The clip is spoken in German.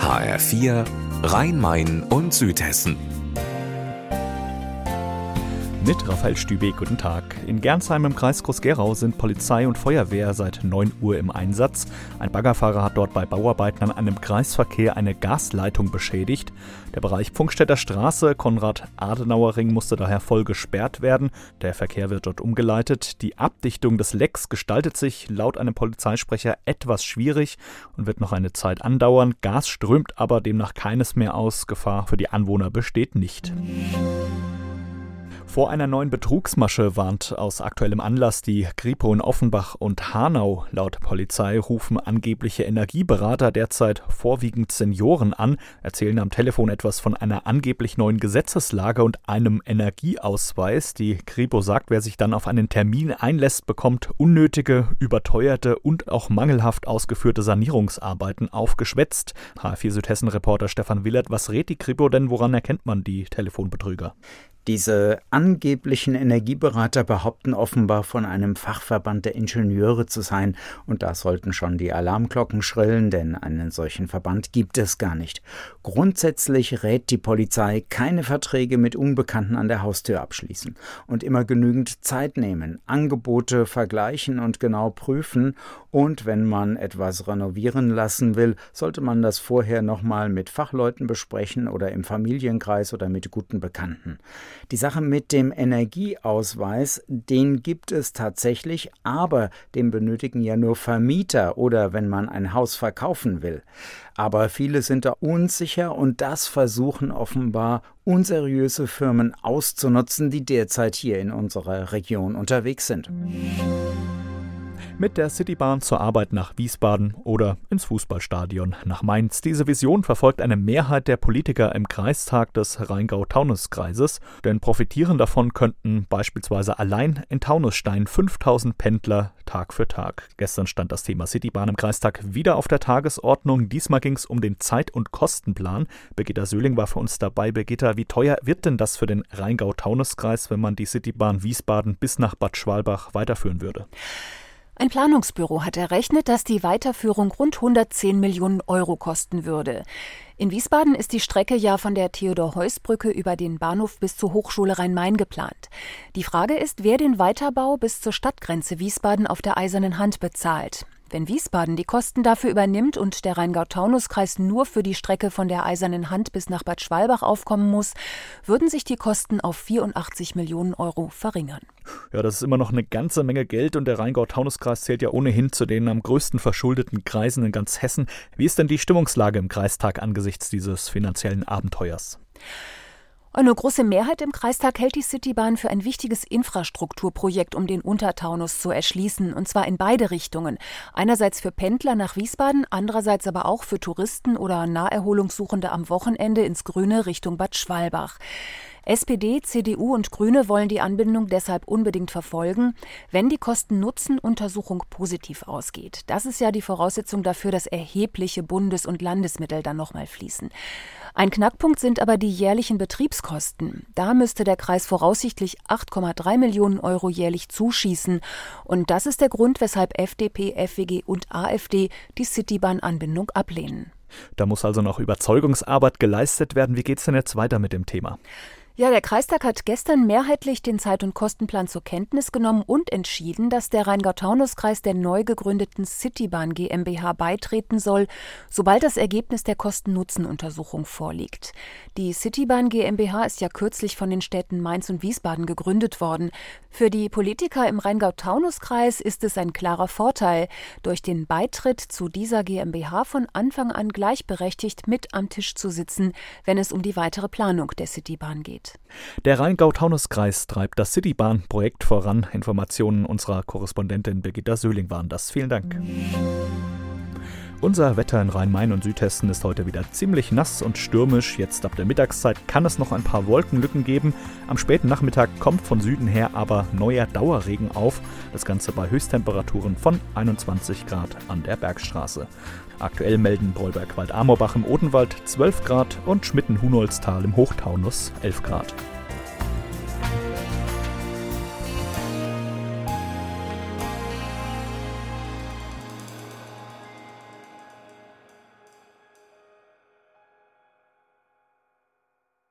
HR4 Rhein-Main und Südhessen. Mit Raphael Stübeck, guten Tag. In Gernsheim im Kreis Groß-Gerau sind Polizei und Feuerwehr seit 9 Uhr im Einsatz. Ein Baggerfahrer hat dort bei Bauarbeiten an einem Kreisverkehr eine Gasleitung beschädigt. Der Bereich Pfungstädter Straße, Konrad-Adenauer-Ring musste daher voll gesperrt werden. Der Verkehr wird dort umgeleitet. Die Abdichtung des Lecks gestaltet sich laut einem Polizeisprecher etwas schwierig und wird noch eine Zeit andauern. Gas strömt aber demnach keines mehr aus. Gefahr für die Anwohner besteht nicht. Vor einer neuen Betrugsmasche warnt aus aktuellem Anlass die Kripo in Offenbach und Hanau. Laut Polizei rufen angebliche Energieberater derzeit vorwiegend Senioren an, erzählen am Telefon etwas von einer angeblich neuen Gesetzeslage und einem Energieausweis. Die Kripo sagt, wer sich dann auf einen Termin einlässt, bekommt unnötige, überteuerte und auch mangelhaft ausgeführte Sanierungsarbeiten aufgeschwätzt. HR4 Südhessen-Reporter Stefan Willert, was rät die Kripo denn, woran erkennt man die Telefonbetrüger? Diese angeblichen Energieberater behaupten offenbar von einem Fachverband der Ingenieure zu sein. Und da sollten schon die Alarmglocken schrillen, denn einen solchen Verband gibt es gar nicht. Grundsätzlich rät die Polizei, keine Verträge mit Unbekannten an der Haustür abschließen und immer genügend Zeit nehmen, Angebote vergleichen und genau prüfen. Und wenn man etwas renovieren lassen will, sollte man das vorher nochmal mit Fachleuten besprechen oder im Familienkreis oder mit guten Bekannten. Die Sache mit dem Energieausweis, den gibt es tatsächlich, aber den benötigen ja nur Vermieter oder wenn man ein Haus verkaufen will. Aber viele sind da unsicher und das versuchen offenbar unseriöse Firmen auszunutzen, die derzeit hier in unserer Region unterwegs sind. Mit der Citybahn zur Arbeit nach Wiesbaden oder ins Fußballstadion nach Mainz. Diese Vision verfolgt eine Mehrheit der Politiker im Kreistag des Rheingau-Taunus-Kreises, denn profitieren davon könnten beispielsweise allein in Taunusstein 5000 Pendler Tag für Tag. Gestern stand das Thema Citybahn im Kreistag wieder auf der Tagesordnung. Diesmal ging es um den Zeit- und Kostenplan. Birgitta Söhling war für uns dabei. Birgitta, wie teuer wird denn das für den Rheingau-Taunus-Kreis, wenn man die Citybahn Wiesbaden bis nach Bad Schwalbach weiterführen würde? Ein Planungsbüro hat errechnet, dass die Weiterführung rund 110 Millionen Euro kosten würde. In Wiesbaden ist die Strecke ja von der Theodor-Heuss-Brücke über den Bahnhof bis zur Hochschule Rhein-Main geplant. Die Frage ist, wer den Weiterbau bis zur Stadtgrenze Wiesbaden auf der Eisernen Hand bezahlt. Wenn Wiesbaden die Kosten dafür übernimmt und der Rheingau-Taunus-Kreis nur für die Strecke von der Eisernen Hand bis nach Bad Schwalbach aufkommen muss, würden sich die Kosten auf 84 Millionen Euro verringern. Ja, das ist immer noch eine ganze Menge Geld und der Rheingau-Taunus-Kreis zählt ja ohnehin zu den am größten verschuldeten Kreisen in ganz Hessen. Wie ist denn die Stimmungslage im Kreistag angesichts dieses finanziellen Abenteuers? Eine große Mehrheit im Kreistag hält die Citybahn für ein wichtiges Infrastrukturprojekt, um den Untertaunus zu erschließen, und zwar in beide Richtungen. Einerseits für Pendler nach Wiesbaden, andererseits aber auch für Touristen oder Naherholungssuchende am Wochenende ins Grüne Richtung Bad Schwalbach. SPD, CDU und Grüne wollen die Anbindung deshalb unbedingt verfolgen, wenn die Kosten-Nutzen-Untersuchung positiv ausgeht. Das ist ja die Voraussetzung dafür, dass erhebliche Bundes- und Landesmittel dann nochmal fließen. Ein Knackpunkt sind aber die jährlichen Betriebskosten. Da müsste der Kreis voraussichtlich 8,3 Millionen Euro jährlich zuschießen. Und das ist der Grund, weshalb FDP, FWG und AfD die Citybahn-Anbindung ablehnen. Da muss also noch Überzeugungsarbeit geleistet werden. Wie geht's denn jetzt weiter mit dem Thema? Ja, der Kreistag hat gestern mehrheitlich den Zeit- und Kostenplan zur Kenntnis genommen und entschieden, dass der Rheingau-Taunus-Kreis der neu gegründeten Citybahn GmbH beitreten soll, sobald das Ergebnis der Kosten-Nutzen-Untersuchung vorliegt. Die Citybahn GmbH ist ja kürzlich von den Städten Mainz und Wiesbaden gegründet worden. Für die Politiker im Rheingau-Taunus-Kreis ist es ein klarer Vorteil, durch den Beitritt zu dieser GmbH von Anfang an gleichberechtigt mit am Tisch zu sitzen, wenn es um die weitere Planung der Citybahn geht. Der Rheingau-Taunus-Kreis treibt das Citybahn-Projekt voran. Informationen unserer Korrespondentin Birgitta Söhling waren das. Vielen Dank. Unser Wetter in Rhein-Main und Südhessen ist heute wieder ziemlich nass und stürmisch. Jetzt ab der Mittagszeit kann es noch ein paar Wolkenlücken geben. Am späten Nachmittag kommt von Süden her aber neuer Dauerregen auf. Das Ganze bei Höchsttemperaturen von 21 Grad an der Bergstraße. Aktuell melden Breuberg-Wald-Amorbach im Odenwald 12 Grad und Schmitten-Hunolztal im Hochtaunus 11 Grad.